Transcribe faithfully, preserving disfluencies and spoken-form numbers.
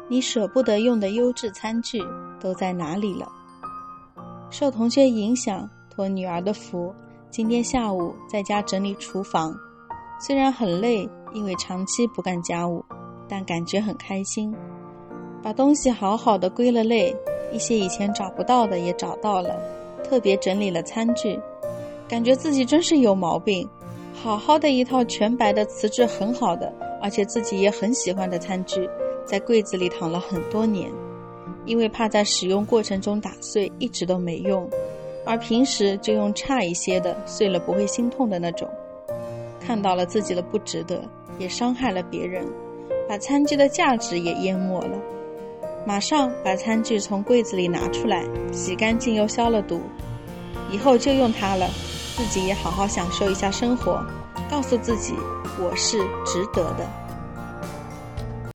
你舍不得用的优质餐具都在哪里了？受同学影响，托女儿的福，今天下午在家整理厨房，虽然很累，因为长期不干家务，但感觉很开心。把东西好好的归了类，一些以前找不到的也找到了，特别整理了餐具，感觉自己真是有毛病。好好的一套全白的瓷质很好的，而且自己也很喜欢的餐具，在柜子里躺了很多年，因为怕在使用过程中打碎，一直都没用，而平时就用差一些的，碎了不会心痛的那种。看到了自己的不值得，也伤害了别人，把餐具的价值也淹没了。马上把餐具从柜子里拿出来，洗干净又消了毒，以后就用它了，自己也好好享受一下生活，告诉自己我是值得的。